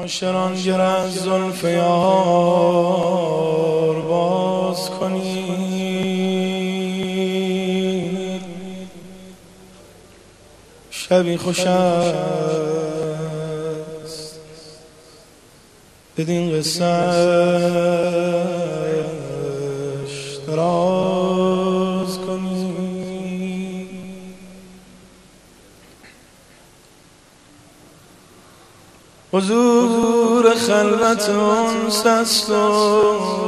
معاشران گر از زلف یار باز کنید، شبی خوش است بدین قصه‌اش دراز کنید. حضور خلوت انس است و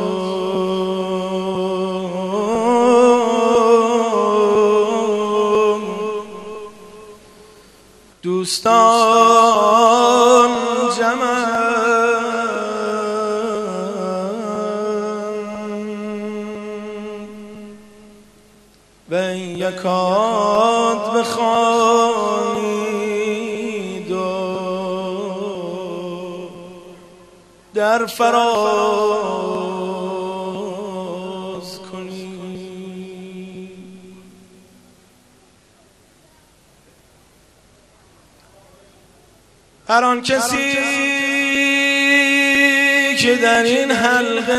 دوستان جمع‌اند و این یکات بخوانید و در فراز کنید. هر آن کسی که در این حلقه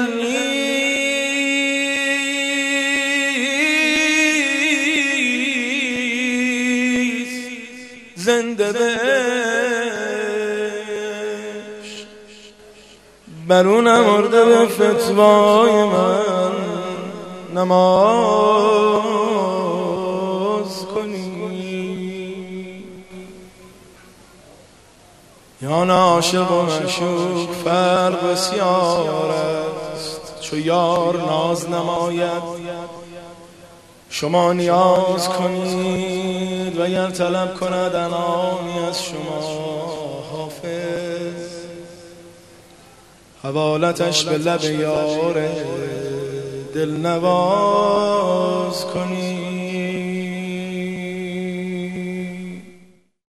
نیست، زنده به برو نمرده به فتوای من نماز کنی. یا عاشق و معشوق فرق بسیار است، چو یار ناز نماید شما نیاز کنید، و اگر طلب کند انعامی از شما حافظ، حوالتش به لب یار دلنواز کنید.